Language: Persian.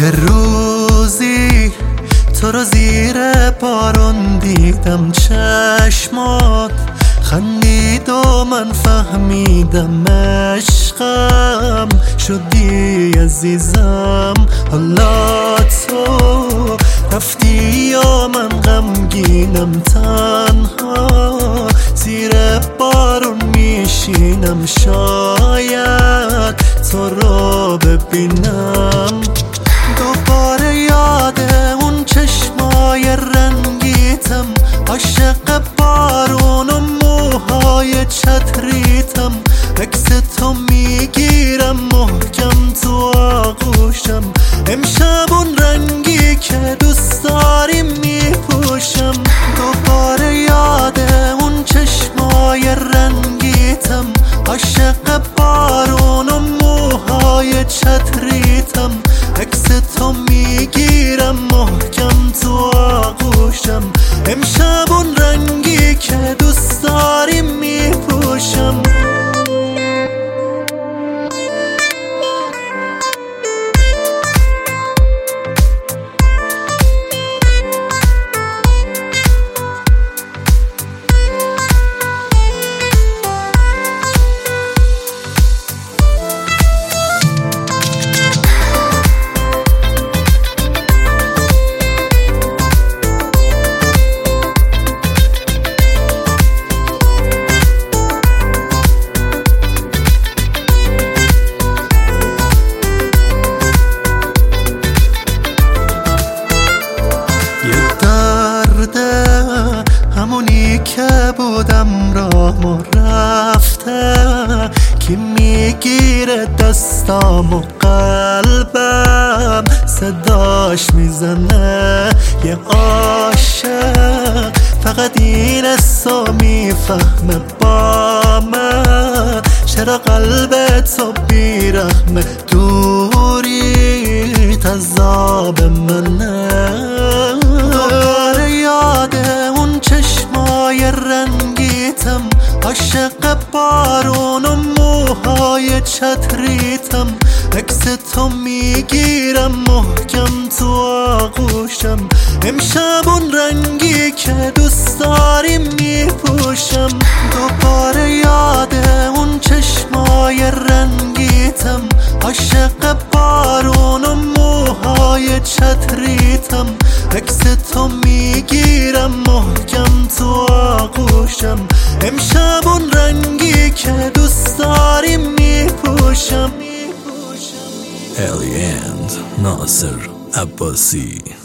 یه روزی تو رو زیر بارون دیدم، چشمات خندید و من فهمیدم عشقم شدی عزیزم. حالا تو رفتی یا من غمگینم، تنها زیر بارون میشینم، شاید تو رو ببینم دوباره. یاد اون چشمای رنگیتم، عاشق بارون و موهای چتریتم، عکس تو میگیرم محکم تو آغوشم، امشب اون رنگی که دوست داری میپوشم. دوباره یاد اون چشمای رنگیتم، عاشق بارون و موهای چتریتم، عکس تو میگیرم محکم تو آغوشم، امشب اون رنگی که دوست داری میپوشم. همونی که بودم راه رفته، کی میگیره دستام و قلبم صداش میزنه. یه عاشق فقط این اسو میفهمه با من، چرا قلب تو بیرحمه، دوری تذاب منه. دوباره یاد اون چشمای رنگیتم، عاشق بارون و موهای چتریتم، عکس تو میگیرم محکم تو آغوشم، امشب اون رنگی که دوست داری میپوشم. دوباره یاد اون چشمای رنگیتم، عاشق بارون و موهای چتریتم، عکس تو میگیرم محکم تو آغوشم، امشب اون رنگی که دوست داری میپوشم. Aliens ناصر عباسی.